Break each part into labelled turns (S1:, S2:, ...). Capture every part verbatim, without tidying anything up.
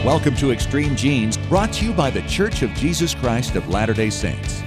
S1: Welcome to Extreme Genes, brought to you by The Church of Jesus Christ of Latter-day Saints.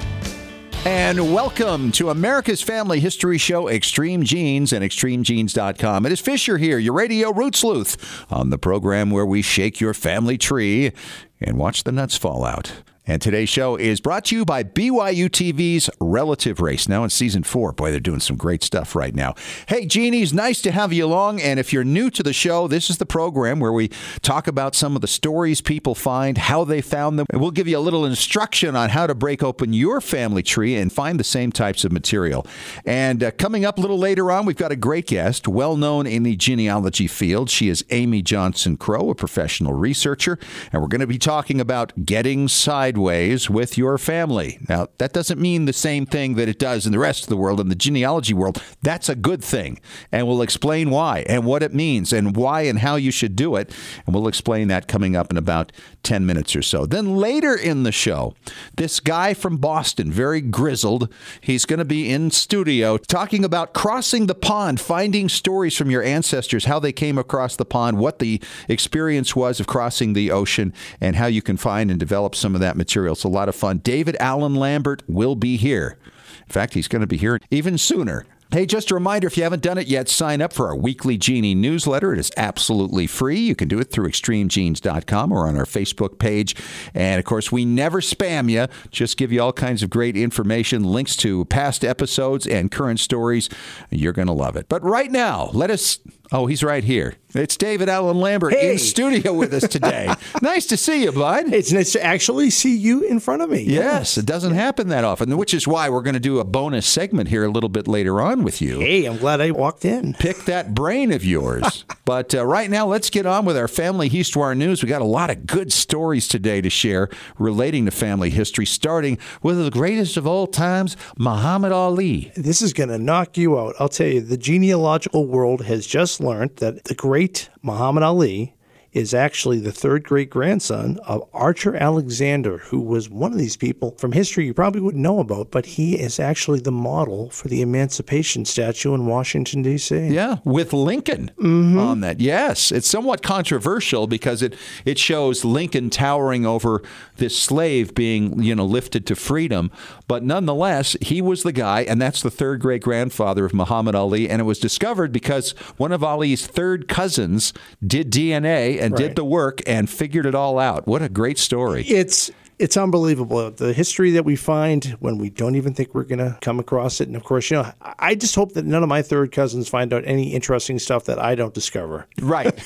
S1: And welcome to America's Family History Show, Extreme Genes and extreme genes dot com. It is Fisher here, your radio root sleuth, on the program where we shake your family tree and watch the nuts fall out. And today's show is brought to you by B Y U T V's Relative Race. Now in season four. Boy, they're doing some great stuff right now. Hey, Genies, nice to have you along. And if you're new to the show, this is the program where we talk about some of the stories people find, how they found them. And we'll give you a little instruction on how to break open your family tree and find the same types of material. And uh, coming up a little later on, we've got a great guest, well known in the genealogy field. She is Amy Johnson Crow, a professional researcher. And we're going to be talking about getting sideways with your family. Now, that doesn't mean the same thing that it does in the rest of the world, in the genealogy world. That's a good thing. And we'll explain why and what it means and why and how you should do it. And we'll explain that coming up in about ten minutes or so. Then later in the show, this guy from Boston, very grizzled, he's going to be in studio talking about crossing the pond, finding stories from your ancestors, how they came across the pond, what the experience was of crossing the ocean, and how you can find and develop some of that material. It's a lot of fun. David Alan Lambert will be here. In fact, he's going to be here even sooner. Hey, just a reminder, if you haven't done it yet, sign up for our weekly Genie newsletter. It is absolutely free. You can do it through extreme genes dot com or on our Facebook page. And, of course, we never spam you, just give you all kinds of great information, links to past episodes and current stories. You're going to love it. But right now, let us... Oh, he's right here. It's David Alan Lambert
S2: hey.
S1: in studio with us today. Nice to see you, bud.
S2: It's nice to actually see you in front of me.
S1: Yes, yes. It doesn't happen that often, which is why we're going to do a bonus segment here a little bit later on with you.
S2: Hey, I'm glad I walked in.
S1: Pick that brain of yours. But uh, right now, let's get on with our family histoire news. We got a lot of good stories today to share relating to family history, starting with the greatest of all times, Muhammad Ali.
S2: This is going to knock you out. I'll tell you, the genealogical world has just learned that the great Muhammad Ali is actually the third great-grandson of Archer Alexander, who was one of these people from history you probably wouldn't know about, but he is actually the model for the Emancipation statue in Washington, D C
S1: Yeah, with Lincoln
S2: mm-hmm.
S1: on that. Yes, it's somewhat controversial because it, it shows Lincoln towering over this slave being, you know, lifted to freedom. But nonetheless, he was the guy, and that's the third great-grandfather of Muhammad Ali, and it was discovered because one of Ali's third cousins did D N A and right. did the work and figured it all out. What a great story.
S2: It's it's unbelievable. The history that we find when we don't even think we're going to come across it. And, of course, you know, I just hope that none of my third cousins find out any interesting stuff that I don't discover.
S1: Right.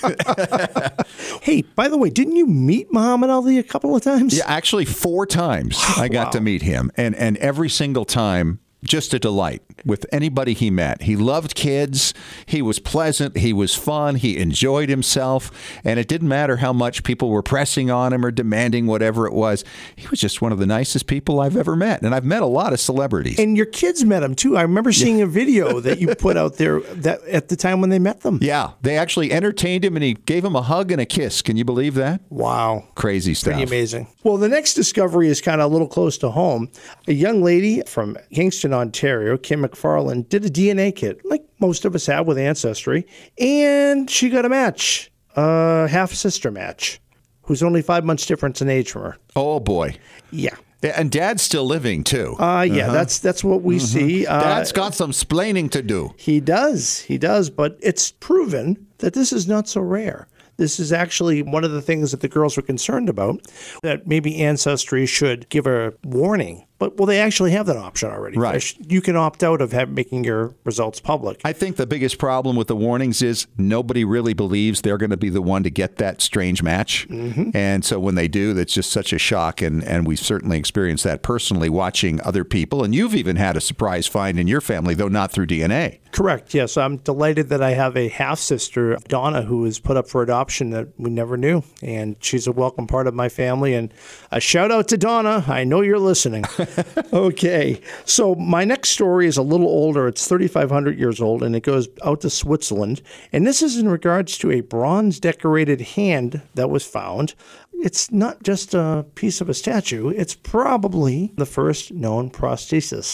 S2: Hey, by the way, didn't you meet Muhammad Ali a couple of times?
S1: Yeah, actually four times I got
S2: wow.
S1: to meet him. And, and every single time, just a delight with anybody he met. He loved kids. He was pleasant. He was fun. He enjoyed himself. And it didn't matter how much people were pressing on him or demanding whatever it was. He was just one of the nicest people I've ever met. And I've met a lot of celebrities.
S2: And your kids met him, too. I remember seeing yeah. a video that you put out there that at the time when they met them.
S1: Yeah. They actually entertained him, and he gave him a hug and a kiss. Can you believe that?
S2: Wow.
S1: Crazy stuff.
S2: Pretty amazing. Well, the next discovery is kind of a little close to home. A young lady from Kingston, Ontario, Kim McFarland, did a D N A kit, like most of us have with Ancestry, and she got a match, a half-sister match, who's only five months difference in age from her.
S1: Oh, boy.
S2: Yeah.
S1: And Dad's still living, too.
S2: Uh, yeah, uh-huh. that's that's what we mm-hmm. see. Uh,
S1: Dad's got some splaining to do.
S2: He does. He does, but it's proven that this is not so rare. This is actually one of the things that the girls were concerned about, that maybe Ancestry should give a warning. But, well, they actually have that option already.
S1: Right.
S2: You can opt out of have, making your results public.
S1: I think the biggest problem with the warnings is nobody really believes they're going to be the one to get that strange match.
S2: Mm-hmm.
S1: And so when they do, that's just such a shock. And, and we've certainly experienced that personally watching other people. And you've even had a surprise find in your family, though not through D N A.
S2: Correct. Yes. I'm delighted that I have a half-sister, Donna, who was put up for adoption that we never knew. And she's a welcome part of my family. And a shout out to Donna. I know you're listening. Okay, so my next story is a little older. It's thirty-five hundred years old, and it goes out to Switzerland. And this is in regards to a bronze-decorated hand that was found. It's not just a piece of a statue. It's probably the first known prosthesis.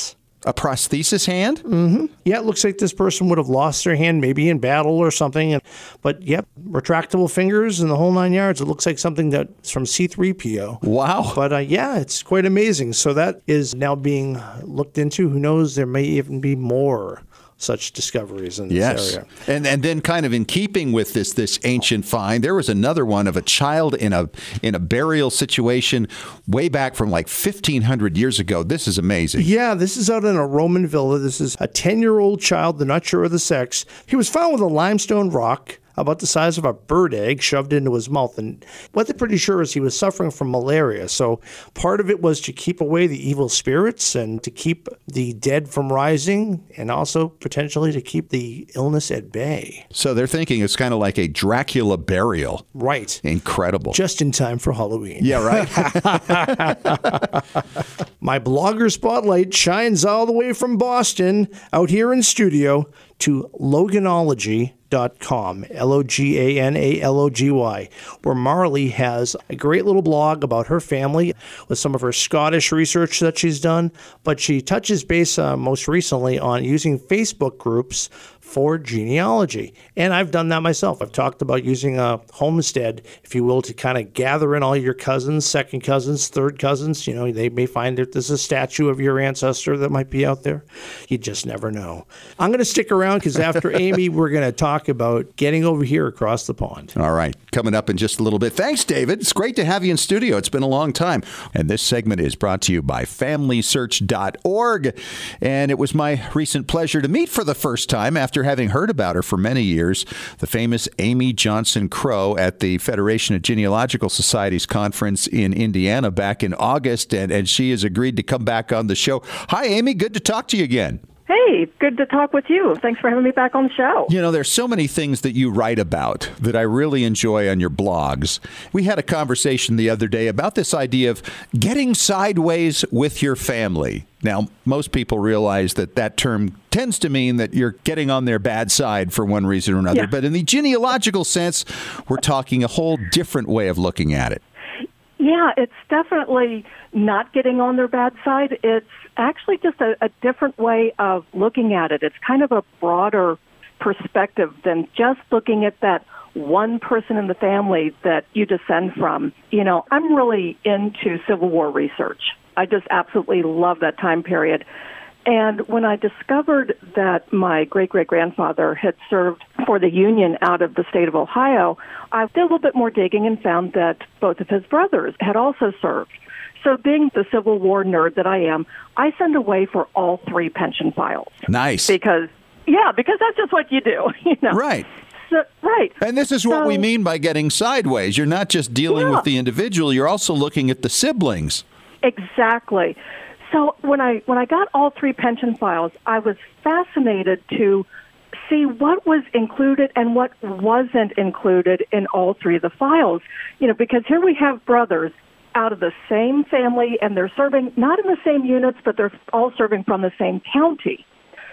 S1: A prosthesis hand?
S2: Mm-hmm. Yeah, it looks like this person would have lost their hand, maybe in battle or something. But, yep, retractable fingers and the whole nine yards. It looks like something that's from C three P O.
S1: Wow.
S2: But, uh, yeah, it's quite amazing. So that is now being looked into. Who knows? There may even be more such discoveries in this
S1: yes.
S2: area.
S1: And and then kind of in keeping with this this ancient find, there was another one of a child in a in a burial situation way back from like fifteen hundred years ago. This is amazing.
S2: Yeah, this is out in a Roman villa. This is a ten-year-old child. They're not sure of the sex. He was found with a limestone rock about the size of a bird egg shoved into his mouth. And what they're pretty sure is he was suffering from malaria. So part of it was to keep away the evil spirits and to keep the dead from rising, and also potentially to keep the illness at bay.
S1: So they're thinking it's kind of like a Dracula burial.
S2: Right.
S1: Incredible.
S2: Just in time for Halloween.
S1: Yeah, right.
S2: My blogger spotlight shines all the way from Boston out here in studio to Loganology dot com, L O G A N A L O G Y, where Marley has a great little blog about her family with some of her Scottish research that she's done, but she touches base uh, most recently on using Facebook groups for genealogy. And I've done that myself. I've talked about using a homestead, if you will, to kind of gather in all your cousins, second cousins, third cousins. You know, they may find that there's a statue of your ancestor that might be out there. You just never know. I'm going to stick around because after Amy, we're going to talk about getting over here across the pond.
S1: All right. Coming up in just a little bit. Thanks, David. It's great to have you in studio. It's been a long time. And this segment is brought to you by family search dot org. And it was my recent pleasure to meet for the first time after having heard about her for many years, the famous Amy Johnson Crow at the Federation of Genealogical Societies conference in Indiana back in August, and, and she has agreed to come back on the show. Hi, Amy. Good to talk to you again.
S3: Hey, good to talk with you. Thanks for having me back on the show.
S1: You know, there's so many things that you write about that I really enjoy on your blogs. We had a conversation the other day about this idea of getting sideways with your family. Now, most people realize that that term tends to mean that you're getting on their bad side for one reason or another.
S3: Yeah.
S1: But in the genealogical sense, we're talking a whole different way of looking at it.
S3: Yeah, it's definitely not getting on their bad side. It's actually just a, a different way of looking at it. It's kind of a broader perspective than just looking at that one person in the family that you descend from. You know, I'm really into Civil War research. I just absolutely love that time period. And when I discovered that my great-great-grandfather had served for the Union out of the state of Ohio, I did a little bit more digging and found that both of his brothers had also served. So being the Civil War nerd that I am, I send away for all three pension files.
S1: Nice.
S3: Because, yeah, because that's just what you do. You know?
S1: Right.
S3: So, right.
S1: And this is what
S3: so,
S1: we mean by getting sideways. You're not just dealing
S3: yeah.
S1: with the individual, you're also looking at the siblings.
S3: Exactly. So when I when I got all three pension files, I was fascinated to see what was included and what wasn't included in all three of the files. You know, because here we have brothers out of the same family, and they're serving not in the same units, but they're all serving from the same county.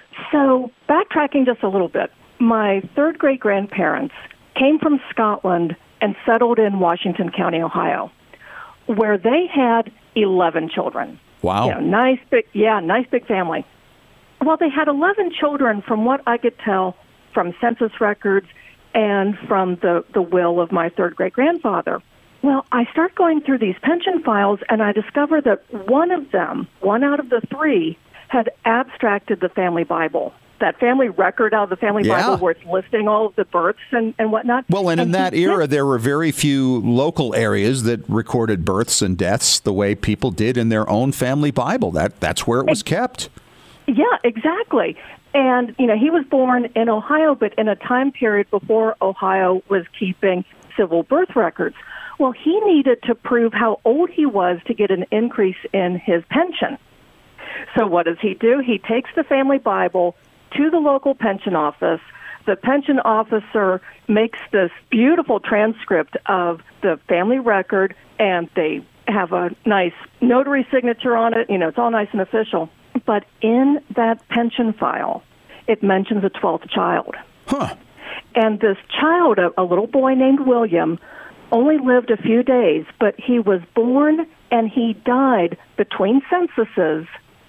S3: So backtracking just a little bit, my third great-grandparents came from Scotland and settled in Washington County, Ohio, where they had eleven children.
S1: Wow.
S3: You know, nice big, yeah, nice big family. Well, they had eleven children from what I could tell from census records and from the, the will of my third great-grandfather. Well, I start going through these pension files, and I discover that one of them, one out of the three, had abstracted the family Bible. That family record out of the family
S1: Yeah.
S3: Bible where it's listing all of the births and, and whatnot.
S1: Well, and in
S3: and
S1: that
S3: he-
S1: era, there were very few local areas that recorded births and deaths the way people did in their own family Bible. That That's where it was kept.
S3: Yeah, exactly. And, you know, he was born in Ohio, but in a time period before Ohio was keeping civil birth records. Well, he needed to prove how old he was to get an increase in his pension. So what does he do? He takes the family Bible to the local pension office. The pension officer makes this beautiful transcript of the family record, and they have a nice notary signature on it. You know, it's all nice and official. But in that pension file, it mentions a twelfth child.
S1: Huh.
S3: And this child, a, a little boy named William, only lived a few days, but he was born and he died between censuses,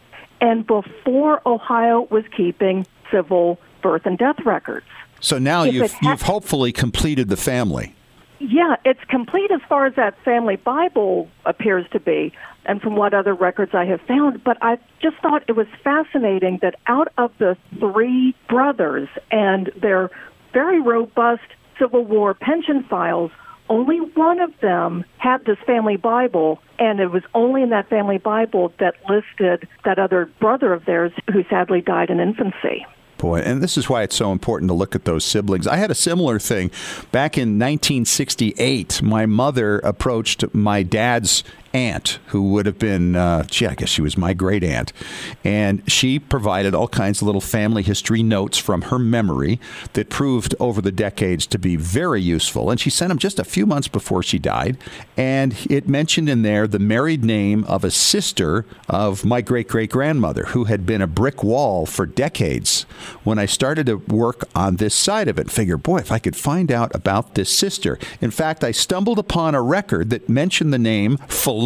S3: and before Ohio was keeping civil birth and death records.
S1: So now
S3: If
S1: you've,
S3: it ha-
S1: you've hopefully completed the family.
S3: Yeah, it's complete as far as that family Bible appears to be, and from what other records I have found. But I just thought it was fascinating that out of the three brothers and their very robust Civil War pension files, only one of them had this family Bible, and it was only in that family Bible that listed that other brother of theirs who sadly died in infancy.
S1: Boy, and this is why it's so important to look at those siblings. I had a similar thing. Back in nineteen sixty-eight, my mother approached my dad's aunt, who would have been, uh, gee, I guess she was my great aunt. And she provided all kinds of little family history notes from her memory that proved over the decades to be very useful. And she sent them just a few months before she died. And it mentioned in there the married name of a sister of my great-great-grandmother, who had been a brick wall for decades. When I started to work on this side of it, figure, boy, if I could find out about this sister. In fact, I stumbled upon a record that mentioned the name Falloon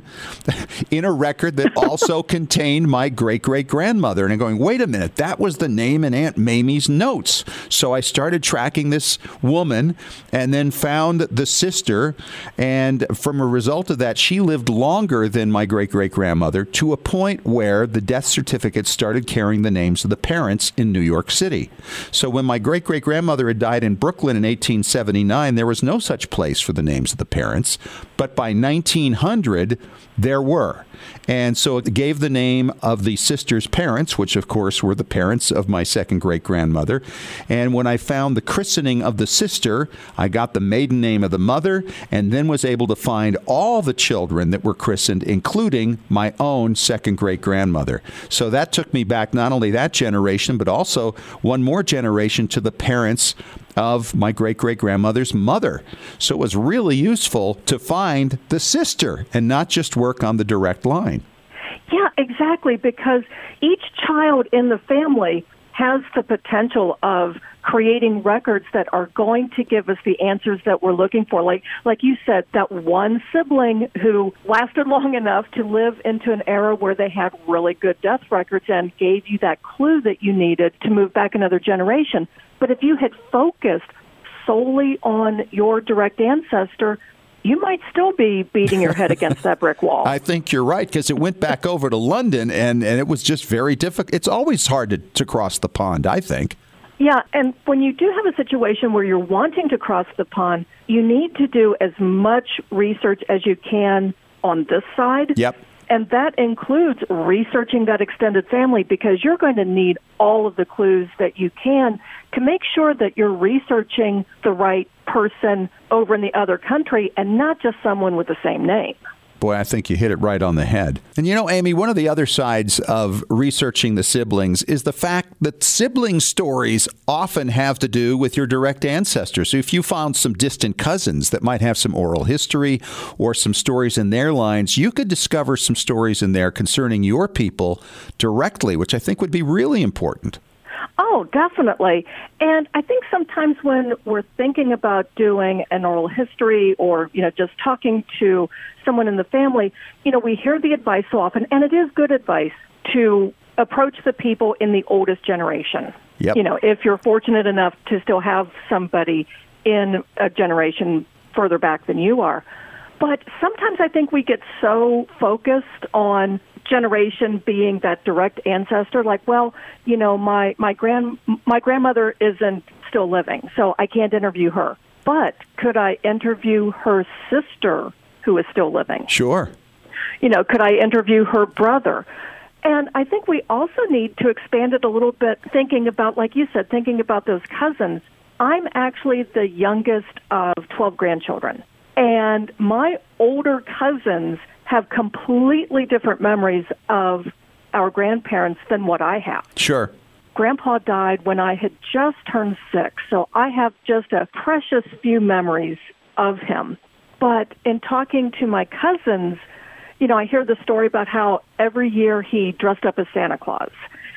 S1: in a record that also contained my great-great-grandmother. And I'm going, wait a minute, that was the name in Aunt Mamie's notes. So I started tracking this woman and then found the sister. And from a result of that, she lived longer than my great-great-grandmother, to a point where the death certificates started carrying the names of the parents in New York City. So when my great-great-grandmother had died in Brooklyn in eighteen seventy-nine, there was no such place for the names of the parents. But by nineteen hundred, there were. And so it gave the name of the sister's parents, which, of course, were the parents of my second great-grandmother. And when I found the christening of the sister, I got the maiden name of the mother, and then was able to find all the children that were christened, including my own second great-grandmother. So that took me back not only that generation, but also one more generation to the parents of my great-great-grandmother's mother. So it was really useful to find the sister and not just work on the direct line.
S3: Yeah, exactly, because each child in the family has the potential of creating records that are going to give us the answers that we're looking for. Like like you said, that one sibling who lasted long enough to live into an era where they had really good death records and gave you that clue that you needed to move back another generation. But if you had focused solely on your direct ancestor, you might still be beating your head against that brick wall.
S1: I think you're right, because it went back over to London, and, and it was just very difficult. It's always hard to, to cross the pond, I think.
S3: Yeah, and when you do have a situation where you're wanting to cross the pond, you need to do as much research as you can on this side.
S1: Yep.
S3: And that includes researching that extended family, because you're going to need all of the clues that you can to make sure that you're researching the right person over in the other country and not just someone with the same name.
S1: Boy, I think you hit it right on the head. And you know, Amy, one of the other sides of researching the siblings is the fact that sibling stories often have to do with your direct ancestors. So if you found some distant cousins that might have some oral history or some stories in their lines, you could discover some stories in there concerning your people directly, which I think would be really important.
S3: Oh, definitely. And I think sometimes when we're thinking about doing an oral history or, you know, just talking to someone in the family, you know, we hear the advice so often, and it is good advice to approach the people in the oldest generation.
S1: Yep.
S3: You know, if you're fortunate enough to still have somebody in a generation further back than you are. But sometimes I think we get so focused on generation being that direct ancestor, like, well, you know, my my grand my grandmother isn't still living, so I can't interview her. But could I interview her sister who is still living?
S1: Sure.
S3: You know, could I interview her brother? And I think we also need to expand it a little bit, thinking about, like you said, thinking about those cousins. I'm actually the youngest of twelve grandchildren, and my older cousins have completely different memories of our grandparents than what I have.
S1: Sure.
S3: Grandpa died when I had just turned six, so I have just a precious few memories of him. But in talking to my cousins, you know, I hear the story about how every year he dressed up as Santa Claus,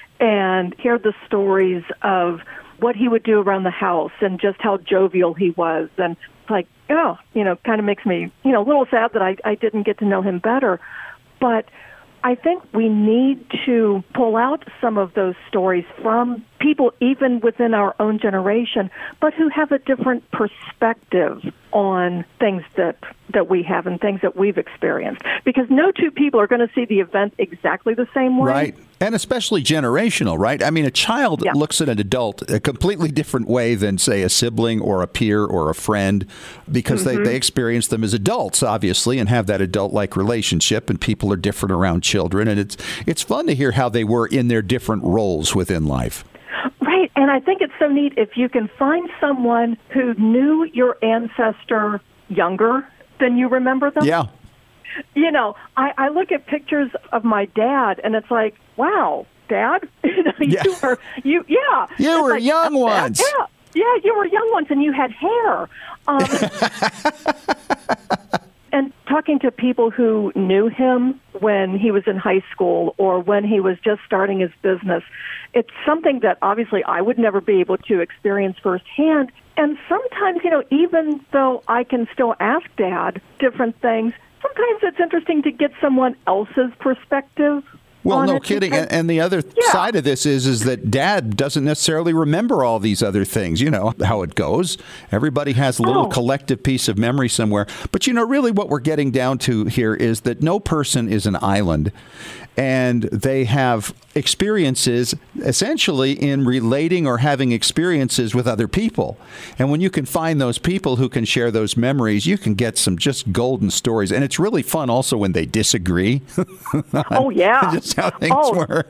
S3: and hear the stories of what he would do around the house and just how jovial he was. And like, oh, you know, kind of makes me, you know, a little sad that I, I didn't get to know him better. But I think we need to pull out some of those stories from people even within our own generation, but who have a different perspective on things that, that we have and things that we've experienced. Because no two people are going to see the event exactly the same way.
S1: Right. And especially generational, right? I mean, a child yeah. looks at an adult a completely different way than, say, a sibling or a peer or a friend, because mm-hmm. they, they experience them as adults, obviously, and have that adult-like relationship, and people are different around children. And it's it's fun to hear how they were in their different roles within life.
S3: Right, and I think it's so neat if you can find someone who knew your ancestor younger than you remember them.
S1: Yeah.
S3: You know, I, I look at pictures of my dad, and it's like, wow, Dad, you know,
S1: yeah.
S3: you were, you, yeah.
S1: You
S3: it's
S1: were
S3: like,
S1: young ones.
S3: Yeah, yeah, you were young ones, and you had hair. Um, and talking to people who knew him when he was in high school or when he was just starting his business, it's something that obviously I would never be able to experience firsthand. And sometimes, you know, even though I can still ask Dad different things, sometimes it's interesting to get someone else's perspective.
S1: Well, no kidding. Because, and the other yeah. side of this is is that Dad doesn't necessarily remember all these other things. You know how it goes. Everybody has a little
S3: oh.
S1: collective piece of memory somewhere. But, you know, really what we're getting down to here is that no person is an island. And they have experiences essentially in relating or having experiences with other people. And when you can find those people who can share those memories, you can get some just golden stories. And it's really fun also when they disagree.
S3: Oh, yeah.
S1: Just how things
S3: oh,
S1: were.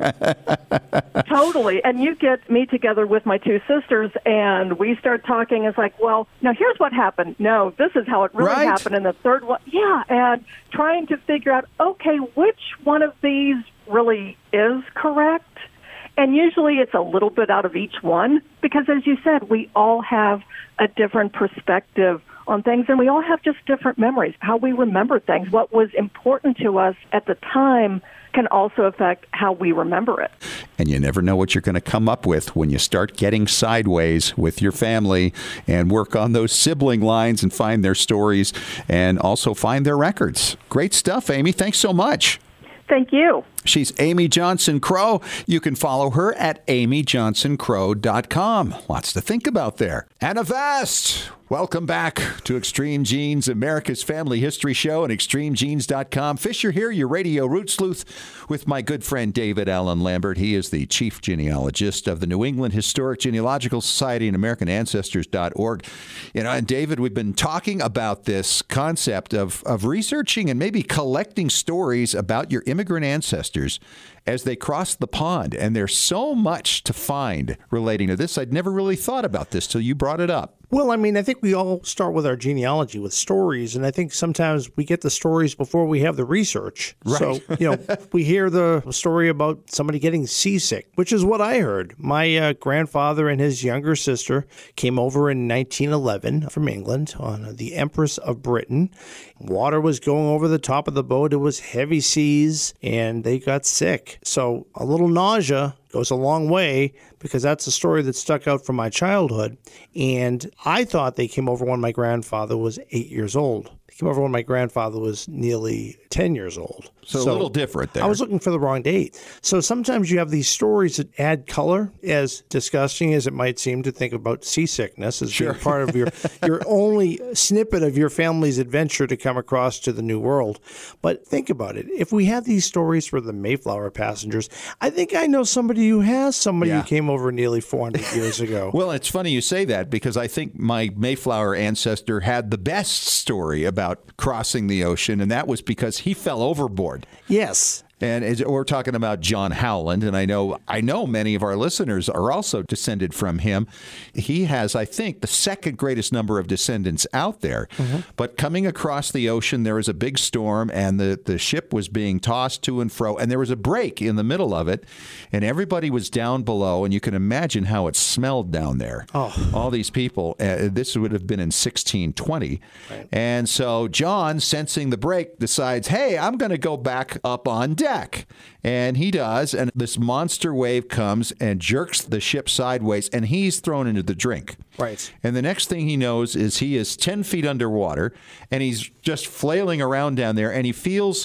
S3: Totally. And you get me together with my two sisters, and we start talking. It's like, well, now here's what happened. No, this is how it really
S1: right.
S3: happened. And the third one, yeah. And trying to figure out, okay, which one of these really is correct? And usually it's a little bit out of each one, because as you said, we all have a different perspective on things, and we all have just different memories, how we remember things. What was important to us at the time can also affect how we remember it.
S1: And you never know what you're going to come up with when you start getting sideways with your family and work on those sibling lines and find their stories and also find their records. Great stuff, Amy. Thanks so much.
S3: Thank you.
S1: She's Amy Johnson Crow. You can follow her at amy johnson crow dot com. Lots to think about there. And Avast! Welcome back to Extreme Genes, America's Family History Show, and extreme genes dot com. Fisher here, your radio root sleuth, with my good friend David Allen Lambert. He is the chief genealogist of the New England Historic Genealogical Society and American Ancestors dot org. You know, and David, we've been talking about this concept of, of researching and maybe collecting stories about your immigrant ancestors as they cross the pond. And there's so much to find relating to this. I'd never really thought about this till you brought it up.
S2: Well, I mean, I think we all start with our genealogy with stories, and I think sometimes we get the stories before we have the research.
S1: Right.
S2: So, you know, we hear the story about somebody getting seasick, which is what I heard. My uh, grandfather and his younger sister came over in nineteen eleven from England on the Empress of Britain. Water was going over the top of the boat. It was heavy seas, and they got sick. So a little nausea goes a long way, because that's a story that stuck out from my childhood. And I thought they came over when my grandfather was eight years old. They came over when my grandfather was nearly ten years old.
S1: So, so a little different there.
S2: I was looking for the wrong date. So sometimes you have these stories that add color, as disgusting as it might seem to think about seasickness as
S1: sure.
S2: being part of your, your only snippet of your family's adventure to come across to the New World. But think about it. If we have these stories for the Mayflower passengers, I think I know somebody who has somebody yeah. who came over nearly four hundred years ago.
S1: Well, it's funny you say that, because I think my Mayflower ancestor had the best story about crossing the ocean, and that was because he fell overboard.
S2: Yes.
S1: And we're talking about John Howland, and I know I know many of our listeners are also descended from him. He has, I think, the second greatest number of descendants out there. Mm-hmm. But coming across the ocean, there was a big storm, and the, the ship was being tossed to and fro, and there was a break in the middle of it, and everybody was down below, and you can imagine how it smelled down there.
S2: Oh.
S1: All these people. Uh, this would have been in sixteen twenty.
S2: Right.
S1: And so John, sensing the break, decides, hey, I'm going to go back up on deck. And he does, and this monster wave comes and jerks the ship sideways, and he's thrown into the drink.
S2: Right.
S1: And the next thing he knows is he is ten feet underwater, and he's just flailing around down there, and he feels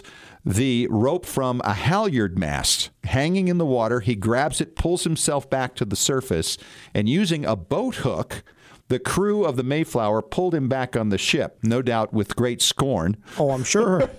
S1: the rope from a halyard mast hanging in the water. He grabs it, pulls himself back to the surface, and using a boat hook, the crew of the Mayflower pulled him back on the ship, no doubt with great scorn.
S2: Oh, I'm sure.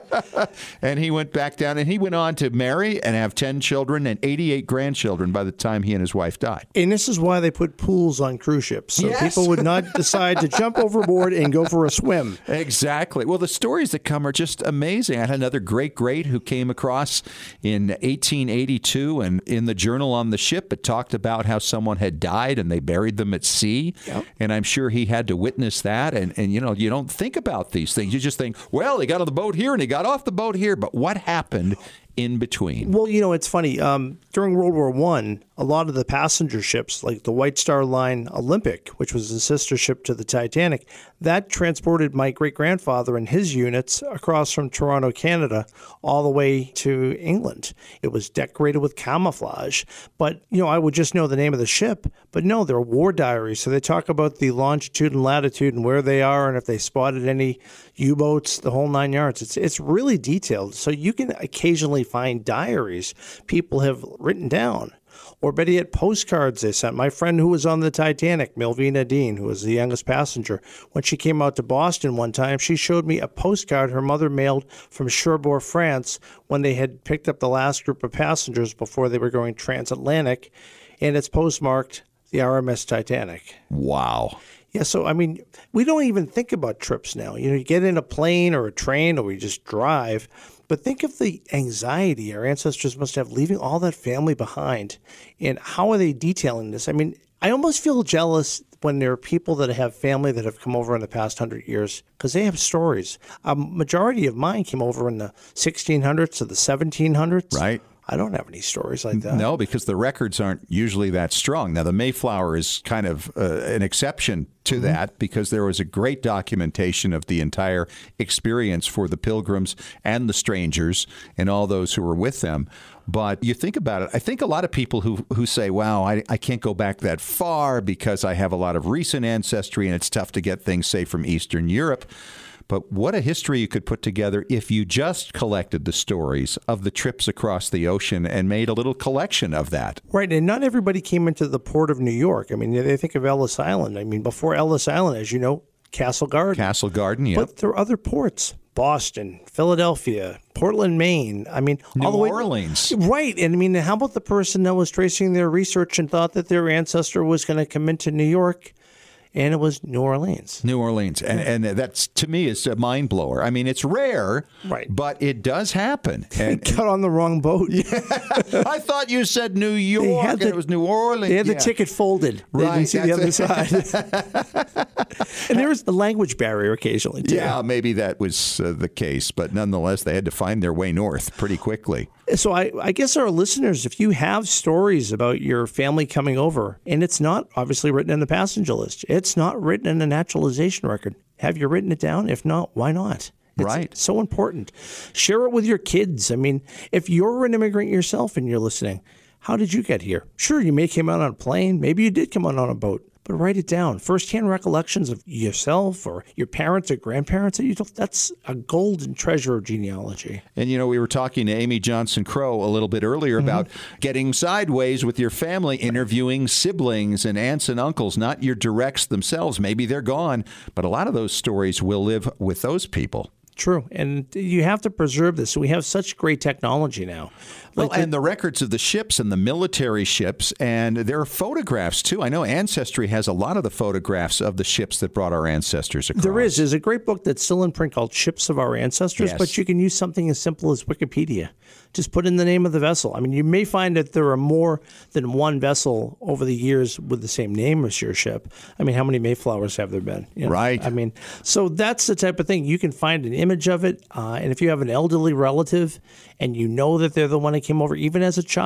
S1: And he went back down, and he went on to marry and have ten children and eighty-eight grandchildren by the time he and his wife died.
S2: And this is why they put pools on cruise ships, so
S1: Yes.
S2: people would not decide to jump overboard and go for a swim.
S1: Exactly. Well, the stories that come are just amazing. I had another great great who came across in eighteen eighty-two, and in the journal on the ship, it talked about how someone had died and they buried them at sea.
S2: Yep.
S1: And I'm sure he had to witness that. And, and, you know, you don't think about these things. You just think, well, he got on the boat here and he got off the boat here. But what happened in between?
S2: Well, you know, it's funny. Um, during World War One, a lot of the passenger ships, like the White Star Line Olympic, which was a sister ship to the Titanic, that transported my great-grandfather and his units across from Toronto, Canada, all the way to England. It was decorated with camouflage. But, you know, I would just know the name of the ship. But no, they're war diaries. So they talk about the longitude and latitude and where they are and if they spotted any U-boats, the whole nine yards. It's, it's really detailed. So you can occasionally find diaries people have written down. Or better yet, postcards they sent. My friend who was on the Titanic, Melvina Dean, who was the youngest passenger, when she came out to Boston one time, she showed me a postcard her mother mailed from Cherbourg, France, when they had picked up the last group of passengers before they were going transatlantic, and it's postmarked the R M S Titanic.
S1: Wow.
S2: Yeah, so, I mean, we don't even think about trips now. You know, you get in a plane or a train or we just drive. But think of the anxiety our ancestors must have leaving all that family behind. And how are they detailing this? I mean, I almost feel jealous when there are people that have family that have come over in the past hundred years because they have stories. A majority of mine came over in the sixteen hundreds to the seventeen hundreds.
S1: Right.
S2: I don't have any stories like that.
S1: No, because the records aren't usually that strong. Now, the Mayflower is kind of uh, an exception to mm-hmm. that because there was a great documentation of the entire experience for the Pilgrims and the strangers and all those who were with them. But you think about it, I think a lot of people who who say, wow, I, I can't go back that far because I have a lot of recent ancestry and it's tough to get things, say, from Eastern Europe. But what a history you could put together if you just collected the stories of the trips across the ocean and made a little collection of that.
S2: Right, and not everybody came into the port of New York. I mean, they think of Ellis Island. I mean, before Ellis Island, as you know, Castle Garden.
S1: Castle Garden, yeah.
S2: But there are other ports. Boston, Philadelphia, Portland, Maine. I mean,
S1: New
S2: all the way,
S1: Orleans.
S2: Right. And I mean, how about the person that was tracing their research and thought that their ancestor was going to come into New York? And it was New Orleans.
S1: New Orleans. And and that's, to me, is a mind blower. I mean, it's rare,
S2: right?
S1: But it does happen.
S2: And got on the wrong boat.
S1: Yeah. I thought you said New York and
S2: the,
S1: it was New Orleans.
S2: They had
S1: yeah.
S2: the ticket folded. They
S1: right,
S2: didn't see the other side. And there was a language barrier occasionally, too.
S1: Yeah, maybe that was uh, the case. But nonetheless, they had to find their way north pretty quickly.
S2: So I, I guess our listeners, if you have stories about your family coming over, and it's not obviously written in the passenger list, it's not written in the naturalization record, have you written it down? If not, why not? It's
S1: right.
S2: so important. Share it with your kids. I mean, if you're an immigrant yourself and you're listening, how did you get here? Sure, you may come out on a plane. Maybe you did come out on a boat. But write it down. First-hand recollections of yourself or your parents or grandparents. That's a golden treasure of genealogy.
S1: And, you know, we were talking to Amy Johnson Crow a little bit earlier mm-hmm. about getting sideways with your family, interviewing siblings and aunts and uncles, not your directs themselves. Maybe they're gone, but a lot of those stories will live with those people.
S2: True. And you have to preserve this. We have such great technology now.
S1: Well, like and the records of the ships and the military ships, and there are photographs, too. I know Ancestry has a lot of the photographs of the ships that brought our ancestors across.
S2: There is. There's a great book that's still in print called Ships of Our Ancestors,
S1: yes.
S2: but you can use something as simple as Wikipedia. Just put in the name of the vessel. I mean, you may find that there are more than one vessel over the years with the same name as your ship. I mean, how many Mayflowers have there been? You know?
S1: Right.
S2: I mean, so that's the type of thing. You can find an image of it, uh, and if you have an elderly relative and you know that they're the one that came over, even as a child,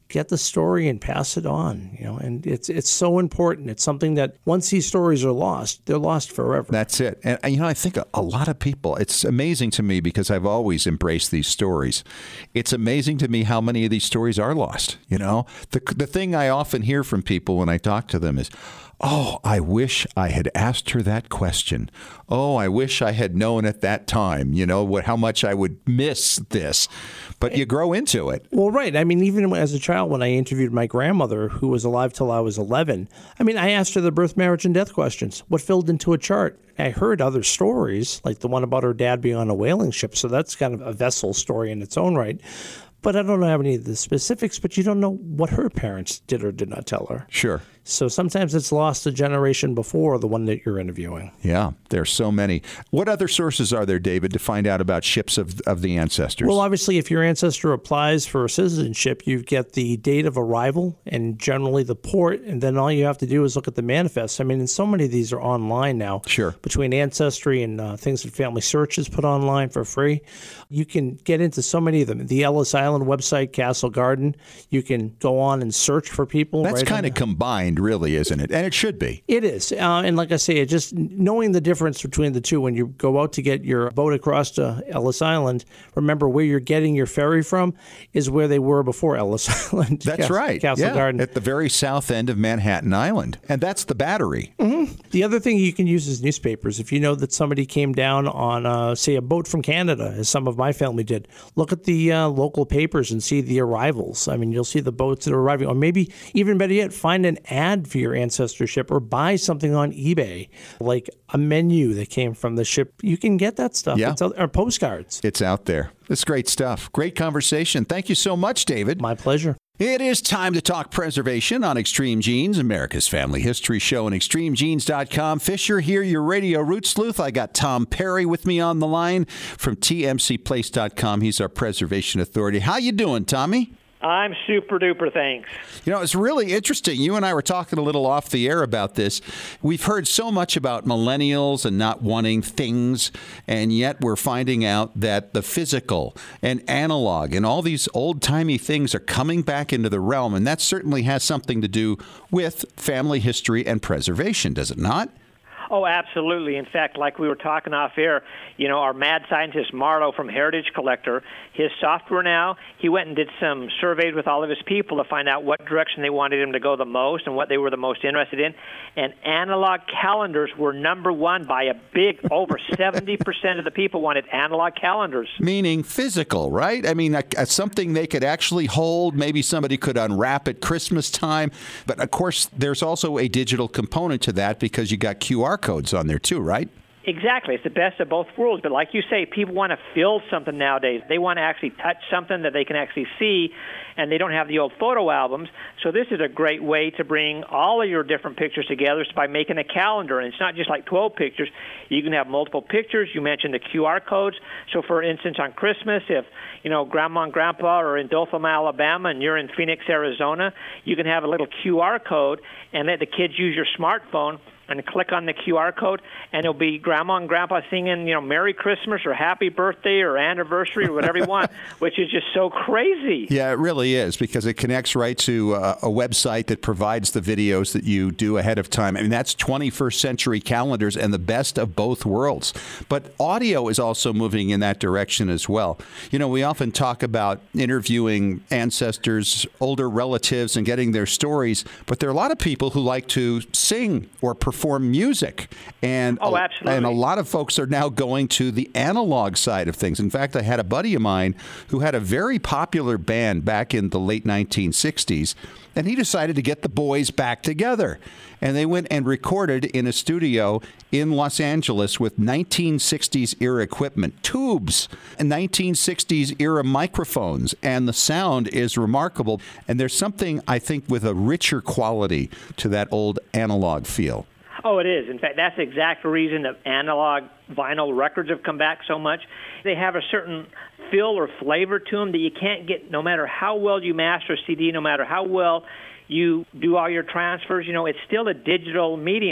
S2: get the story and pass it on, you know, and it's it's so important. It's something that once these stories are lost, they're lost forever.
S1: That's it. And, and you know, I think a, a lot of people, it's amazing to me because I've always embraced these stories. It's amazing to me how many of these stories are lost, you know. The, the thing I often hear from people when I talk to them is, oh, I wish I had asked her that question. Oh, I wish I had known at that time, you know, what, how much I would miss this. But you grow into it.
S2: Well, right. I mean, even as a child, when I interviewed my grandmother, who was alive till I was eleven, I mean, I asked her the birth, marriage, and death questions. What filled into a chart? I heard other stories, like the one about her dad being on a whaling ship. So that's kind of a vessel story in its own right. But I don't have any of the specifics, but you don't know what her parents did or did not tell her.
S1: Sure.
S2: So sometimes it's lost a generation before the one that you're interviewing.
S1: Yeah, there's so many. What other sources are there, David, to find out about ships of, of the ancestors?
S2: Well, obviously, if your ancestor applies for citizenship, you get the date of arrival and generally the port, and then all you have to do is look at the manifest. I mean, and so many of these are online now.
S1: Sure.
S2: Between Ancestry and uh, things that Family Search has put online for free. You can get into so many of them. The Ellis Island website, Castle Garden, you can go on and search for people.
S1: That's
S2: right
S1: kind of combined, really, isn't it? And it should be.
S2: It is. Uh, and like I say, just knowing the difference between the two, when you go out to get your boat across to Ellis Island, remember where you're getting your ferry from is where they were before Ellis Island.
S1: That's
S2: Castle,
S1: right.
S2: Castle
S1: yeah.
S2: Garden.
S1: At the very south end of Manhattan Island. And that's the Battery.
S2: Mm-hmm. The other thing you can use is newspapers. If you know that somebody came down on, uh, say, a boat from Canada, as some of my family did, look at the uh, local papers and see the arrivals. I mean, you'll see the boats that are arriving. Or maybe, even better yet, find an ad for your ancestorship or buy something on eBay, like a menu that came from the ship. You can get that stuff.
S1: Yeah.
S2: It's out, or postcards.
S1: It's out there. It's great stuff. Great conversation. Thank you so much, David.
S2: My pleasure.
S1: It is time to talk preservation on Extreme Genes, America's Family History Show, and extreme genes dot com. Fisher here, your radio root sleuth. I got Tom Perry with me on the line from T M C place dot com. He's our preservation authority. How you doing, Tommy?
S4: I'm super duper, thanks.
S1: You know, it's really interesting. You and I were talking a little off the air about this. We've heard so much about millennials and not wanting things, and yet we're finding out that the physical and analog and all these old-timey things are coming back into the realm, and that certainly has something to do with family history and preservation, does it not?
S4: Oh, absolutely. In fact, like we were talking off air, you know, our mad scientist Marlo from Heritage Collector, his software now, he went and did some surveys with all of his people to find out what direction they wanted him to go the most and what they were the most interested in. And analog calendars were number one by a big, over seventy percent of the people wanted analog calendars.
S1: Meaning physical, right? I mean, a, a, something they could actually hold. Maybe somebody could unwrap at Christmas time. But, of course, there's also a digital component to that because you got Q R codes on there too, right?
S4: Exactly. It's the best of both worlds. But like you say, people want to feel something nowadays. They want to actually touch something that they can actually see, and they don't have the old photo albums. So this is a great way to bring all of your different pictures together by making a calendar. And it's not just like twelve pictures. You can have multiple pictures. You mentioned the Q R codes. So, for instance, on Christmas, if, you know, Grandma and Grandpa are in Dothan, Alabama, and you're in Phoenix, Arizona, you can have a little Q R code and let the kids use your smartphone and click on the Q R code, and it'll be Grandma and Grandpa singing, you know, Merry Christmas or Happy Birthday or Anniversary or whatever you want, which is just so crazy.
S1: Yeah, it really is, because it connects right to uh, a website that provides the videos that you do ahead of time. I mean, that's twenty-first century calendars and the best of both worlds. But audio is also moving in that direction as well. You know, we often talk about interviewing ancestors, older relatives, and getting their stories, but there are a lot of people who like to sing or perform Form music. And,
S4: oh, absolutely.
S1: and a lot of folks are now going to the analog side of things. In fact, I had a buddy of mine who had a very popular band back in the late nineteen sixties, and he decided to get the boys back together. And they went and recorded in a studio in Los Angeles with nineteen sixties era equipment, tubes, and nineteen sixties era microphones. And the sound is remarkable. And there's something, I think, with a richer quality to that old analog feel.
S4: Oh, it is. In fact, that's the exact reason that analog vinyl records have come back so much. They have a certain feel or flavor to them that you can't get no matter how well you master a C D, no matter how well you do all your transfers. You know, it's still a digital medium.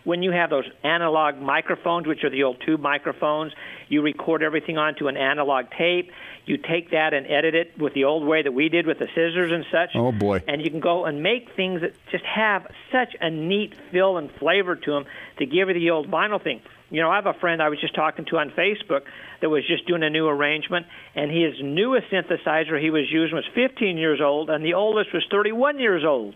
S4: when you have those analog microphones, which are the old tube microphones, you record everything onto an analog tape. You take that and edit it with the old way that we did with the scissors and such.
S1: Oh, boy.
S4: And you can go and make things that just have such a neat feel and flavor to them to give you the old vinyl thing. You know, I have a friend I was just talking to on Facebook that was just doing a new arrangement, and his newest synthesizer he was using was fifteen years old, and the oldest was thirty-one years old.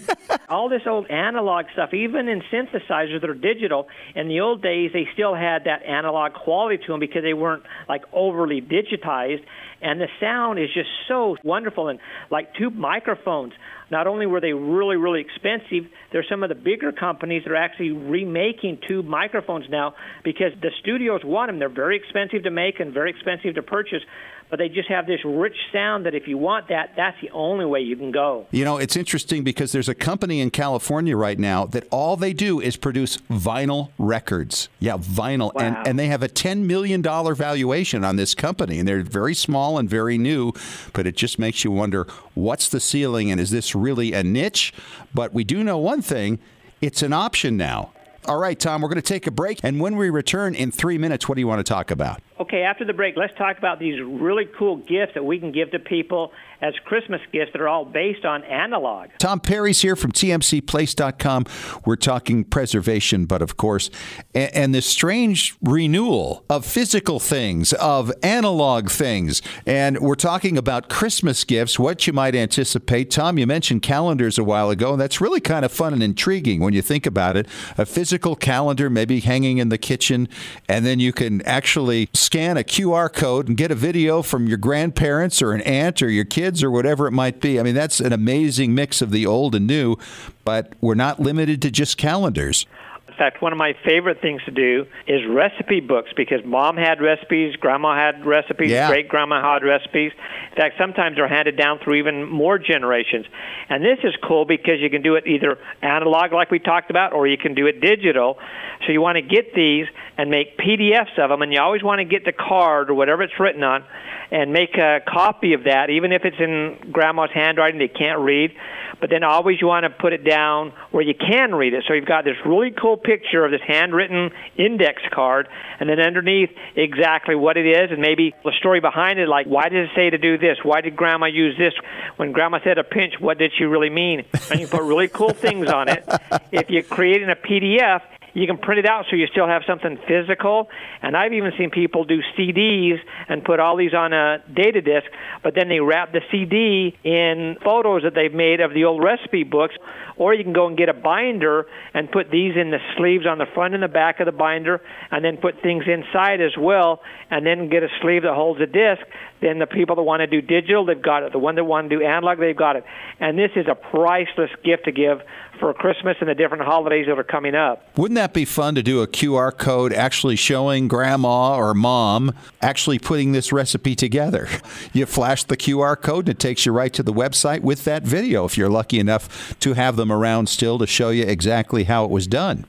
S4: All this old analog stuff, even in synthesizers that are digital, in the old days they still had that analog quality to them because they weren't like overly digitized, and the sound is just so wonderful. And like tube microphones, not only were they really, really expensive, there's some of the bigger companies that are actually remaking tube microphones now because the studios want them. They're very expensive to make and very expensive to purchase, but they just have this rich sound that if you want that, that's the only way you can go.
S1: You know, it's interesting because there's a company in California right now that all they do is produce vinyl records. Yeah, vinyl.
S4: Wow.
S1: And, and they have a ten million dollars valuation on this company, and they're very small and very new, but it just makes you wonder, what's the ceiling, and is this really a niche? But we do know one thing, it's an option now. All right, Tom, we're going to take a break, and when we return in three minutes, what do you want to talk about?
S4: Okay, after the break, let's talk about these really cool gifts that we can give to people as Christmas gifts that are all based on analog.
S1: Tom Perry's here from T M C place dot com. We're talking preservation, but of course, and, and this strange renewal of physical things, of analog things. And we're talking about Christmas gifts, what you might anticipate. Tom, you mentioned calendars a while ago, and that's really kind of fun and intriguing when you think about it. A physical calendar maybe hanging in the kitchen, and then you can actually scan a Q R code and get a video from your grandparents or an aunt or your kids or whatever it might be. I mean, that's an amazing mix of the old and new, but we're not limited to just calendars.
S4: In fact, one of my favorite things to do is recipe books because Mom had recipes, Grandma had recipes,
S1: Yeah.
S4: great-grandma had recipes. In fact, sometimes they're handed down through even more generations. And this is cool because you can do it either analog like we talked about or you can do it digital. So you want to get these and make P D Fs of them, and you always want to get the card or whatever it's written on and make a copy of that, even if it's in Grandma's handwriting they can't read. But then always you want to put it down where you can read it. So you've got this really cool picture of this handwritten index card, and then underneath exactly what it is, and maybe the story behind it, like why did it say to do this? Why did Grandma use this? When Grandma said a pinch, what did she really mean? And you put really cool things on it. If you create in a P D F, you can print it out so you still have something physical. And I've even seen people do C Ds and put all these on a data disk, but then they wrap the C D in photos that they've made of the old recipe books. Or you can go and get a binder and put these in the sleeves on the front and the back of the binder, and then put things inside as well, and then get a sleeve that holds a disc. Then the people that want to do digital, they've got it. The one that want to do analog, they've got it. And this is a priceless gift to give for Christmas and the different holidays that are coming up.
S1: Wouldn't that be fun to do a Q R code actually showing Grandma or Mom actually putting this recipe together? You flash the Q R code and it takes you right to the website with that video if you're lucky enough to have them around still to show you exactly how it was done.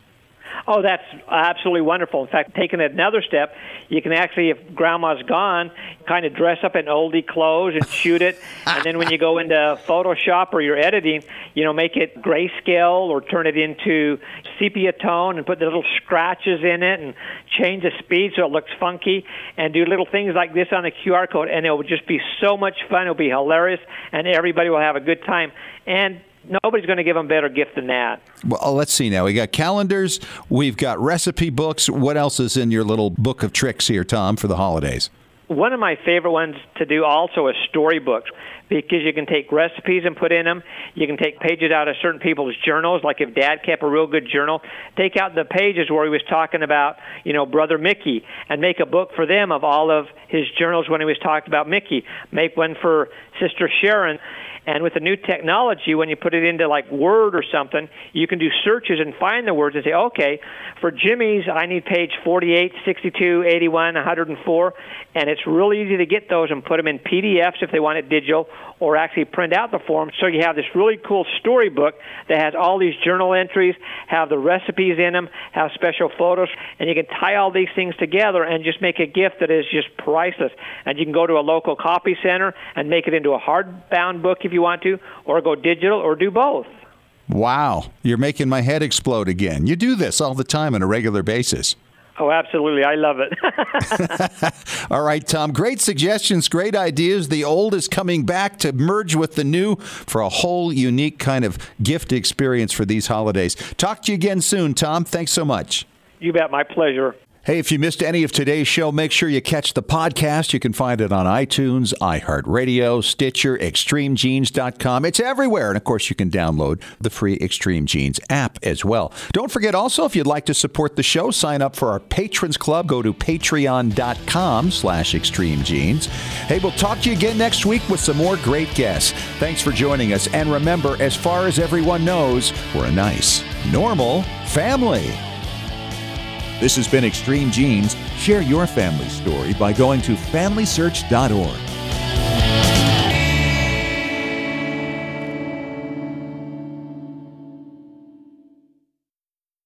S4: Oh, that's absolutely wonderful. In fact, taking it another step, you can actually, if Grandma's gone, kind of dress up in oldie clothes and shoot it. And then when you go into Photoshop or you're editing, you know, make it grayscale or turn it into sepia tone and put the little scratches in it and change the speed so it looks funky and do little things like this on the Q R code. And it will just be so much fun. It will be hilarious, and everybody will have a good time. And nobody's going to give them a better gift than that.
S1: Well, let's see now. We got calendars. We've got recipe books. What else is in your little book of tricks here, Tom, for the holidays?
S4: One of my favorite ones to do also is storybooks, because you can take recipes and put in them. You can take pages out of certain people's journals, like if Dad kept a real good journal, take out the pages where he was talking about, you know, Brother Mickey, and make a book for them of all of his journals when he was talking about Mickey. Make one for Sister Sharon. And with the new technology, when you put it into like Word or something, you can do searches and find the words and say, okay, for Jimmy's, I need page forty-eight, sixty-two, eighty-one, one hundred four. And it's really easy to get those and put them in P D Fs if they want it digital, or actually print out the form. So you have this really cool storybook that has all these journal entries, have the recipes in them, have special photos, and you can tie all these things together and just make a gift that is just priceless. And you can go to a local copy center and make it into a hardbound book if you want to, or go digital, or do both.
S1: Wow. You're making my head explode again. You do this all the time on a regular basis.
S4: Oh, absolutely. I love it.
S1: All right, Tom. Great suggestions, great ideas. The old is coming back to merge with the new for a whole unique kind of gift experience for these holidays. Talk to you again soon, Tom. Thanks so much.
S4: You bet. My pleasure.
S1: Hey, if you missed any of today's show, make sure you catch the podcast. You can find it on iTunes, iHeartRadio, Stitcher, extreme genes dot com. It's everywhere. And, of course, you can download the free Extreme Genes app as well. Don't forget also, if you'd like to support the show, sign up for our Patrons Club. Go to patreon.com slash extremegenes. Hey, we'll talk to you again next week with some more great guests. Thanks for joining us. And remember, as far as everyone knows, we're a nice, normal family. This has been Extreme Genes. Share your family story by going to family search dot org.